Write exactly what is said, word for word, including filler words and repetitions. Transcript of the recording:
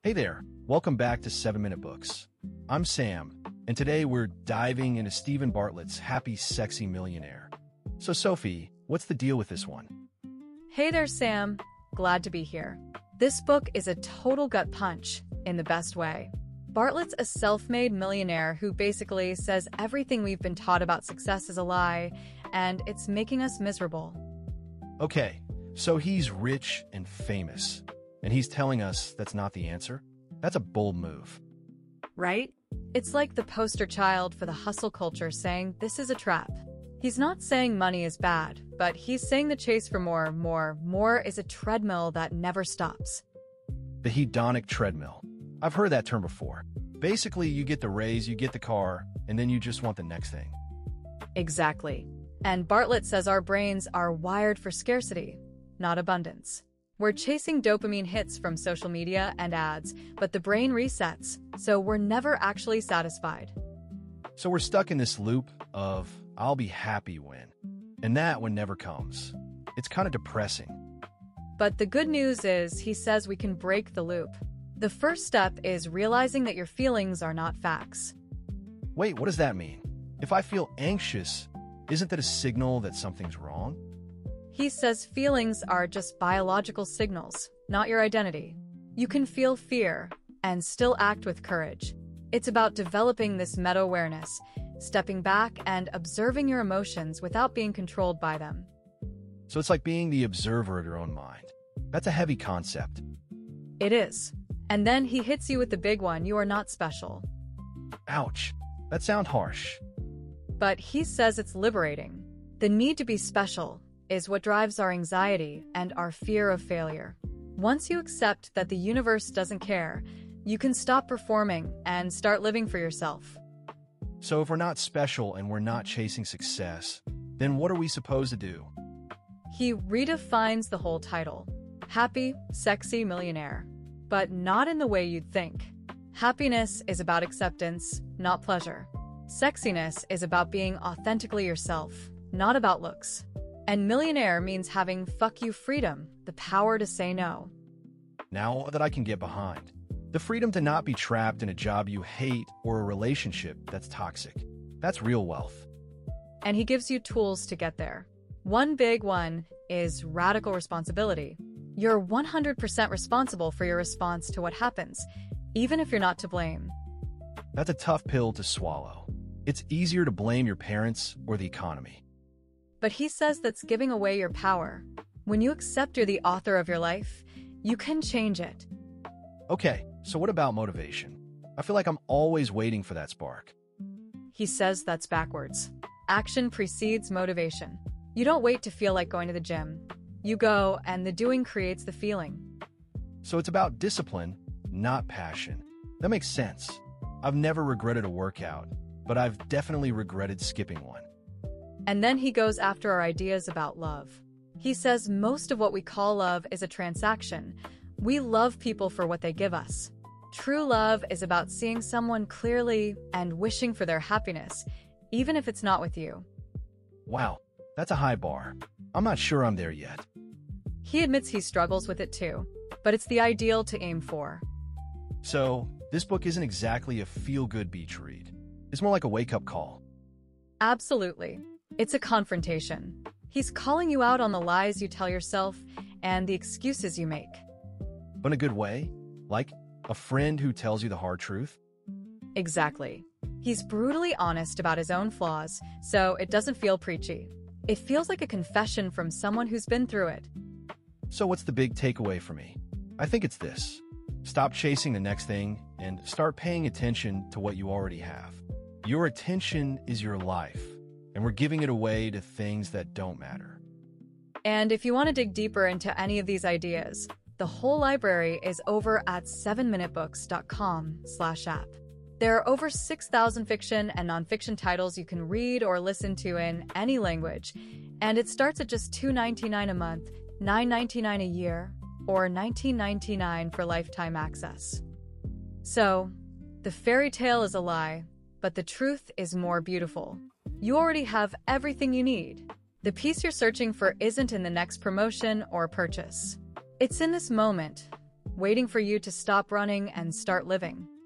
Hey there, welcome back to seven minute Books. I'm Sam, and today we're diving into Stephen Bartlett's Happy, Sexy Millionaire. So Sophie, what's the deal with this one? Hey there, Sam. Glad to be here. This book is a total gut punch, in the best way. Bartlett's a self-made millionaire who basically says everything we've been taught about success is a lie, and it's making us miserable. Okay, so he's rich and famous, and he's telling us that's not the answer? That's a bold move. Right? It's like the poster child for the hustle culture saying this is a trap. He's not saying money is bad, but he's saying the chase for more, more, more is a treadmill that never stops. The hedonic treadmill. I've heard that term before. Basically, you get the raise, you get the car, and then you just want the next thing. Exactly. And Bartlett says our brains are wired for scarcity, not abundance. We're chasing dopamine hits from social media and ads, but the brain resets, so we're never actually satisfied. So we're stuck in this loop of, I'll be happy when, and that one never comes. It's kind of depressing. But the good news is he says we can break the loop. The first step is realizing that your feelings are not facts. Wait, what does that mean? If I feel anxious, isn't that a signal that something's wrong? He says feelings are just biological signals, not your identity. You can feel fear and still act with courage. It's about developing this meta-awareness, stepping back and observing your emotions without being controlled by them. So it's like being the observer of your own mind. That's a heavy concept. It is. And then he hits you with the big one, you are not special. Ouch. That sounds harsh. But he says it's liberating. The need to be special is what drives our anxiety and our fear of failure. Once you accept that the universe doesn't care, you can stop performing and start living for yourself. So if we're not special and we're not chasing success, then what are we supposed to do? He redefines the whole title. Happy, Sexy Millionaire. But not in the way you'd think. Happiness is about acceptance, not pleasure. Sexiness is about being authentically yourself, not about looks. And millionaire means having fuck you freedom, the power to say no. Now that I can get behind. The freedom to not be trapped in a job you hate or a relationship that's toxic. That's real wealth. And he gives you tools to get there. One big one is radical responsibility. You're one hundred percent responsible for your response to what happens, even if you're not to blame. That's a tough pill to swallow. It's easier to blame your parents or the economy. But he says that's giving away your power. When you accept you're the author of your life, you can change it. Okay, so what about motivation? I feel like I'm always waiting for that spark. He says that's backwards. Action precedes motivation. You don't wait to feel like going to the gym. You go, and the doing creates the feeling. So it's about discipline, not passion. That makes sense. I've never regretted a workout, but I've definitely regretted skipping one. And then he goes after our ideas about love. He says most of what we call love is a transaction. We love people for what they give us. True love is about seeing someone clearly and wishing for their happiness, even if it's not with you. Wow, that's a high bar. I'm not sure I'm there yet. He admits he struggles with it too, but it's the ideal to aim for. So, this book isn't exactly a feel-good beach read. It's more like a wake-up call. Absolutely. It's a confrontation. He's calling you out on the lies you tell yourself and the excuses you make. But in a good way? Like a friend who tells you the hard truth? Exactly. He's brutally honest about his own flaws, so it doesn't feel preachy. It feels like a confession from someone who's been through it. So what's the big takeaway for me? I think it's this. Stop chasing the next thing and start paying attention to what you already have. Your attention is your life, and we're giving it away to things that don't matter. And if you want to dig deeper into any of these ideas, the whole library is over at seven minute books dot com slash app. There are over six thousand fiction and nonfiction titles you can read or listen to in any language, and it starts at just two dollars and ninety-nine cents a month, nine dollars and ninety-nine cents a year, or nineteen ninety-nine dollars for lifetime access. So, the fairy tale is a lie, but the truth is more beautiful. You already have everything you need. The piece you're searching for isn't in the next promotion or purchase. It's in this moment, waiting for you to stop running and start living.